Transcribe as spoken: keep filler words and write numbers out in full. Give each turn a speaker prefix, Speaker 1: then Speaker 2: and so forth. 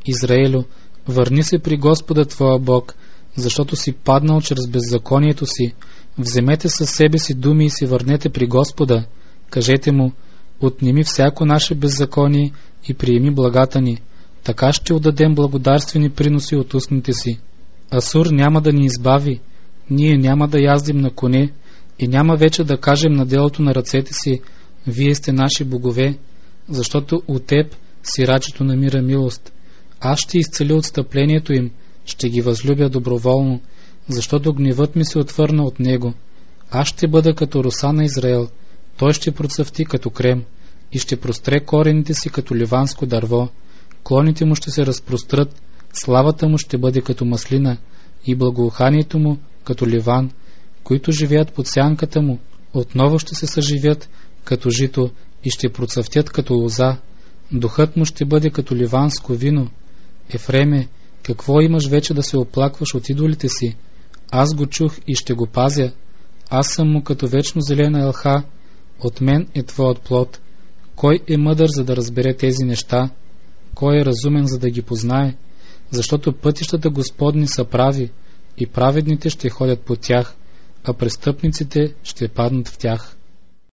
Speaker 1: Израелю, върни се при Господа твоя Бог, защото си паднал чрез беззаконието си. Вземете със себе си думи и се върнете при Господа. Кажете му: отнеми всяко наше беззаконие и приеми благата ни. Така ще отдадем благодарствени приноси от устните си. Асур няма да ни избави, ние няма да яздим на коне и няма вече да кажем на делото на ръцете си: вие сте наши богове, защото от теб сирачето намира милост. Аз ще изцеля отстъплението им, ще ги възлюбя доброволно, защото гневът ми се отвърна от него. Аз ще бъда като роса на Израел, той ще процъфти като крем и ще простре корените си като ливанско дърво. Клоните му ще се разпрострат, славата му ще бъде като маслина и благоуханието му като ливан. Които живеят под сянката му, отново ще се съживят като жито и ще процъфтят като лоза. Духът му ще бъде като ливанско вино. Ефреме, какво имаш вече да се оплакваш от идолите си? Аз го чух и ще го пазя. Аз съм му като вечно зелена елха, от мен е твоят плод. Кой е мъдър, за да разбере тези неща? Кой е разумен, за да ги познае? Защото пътищата Господни са прави, и праведните ще ходят по тях, а престъпниците ще паднат в тях.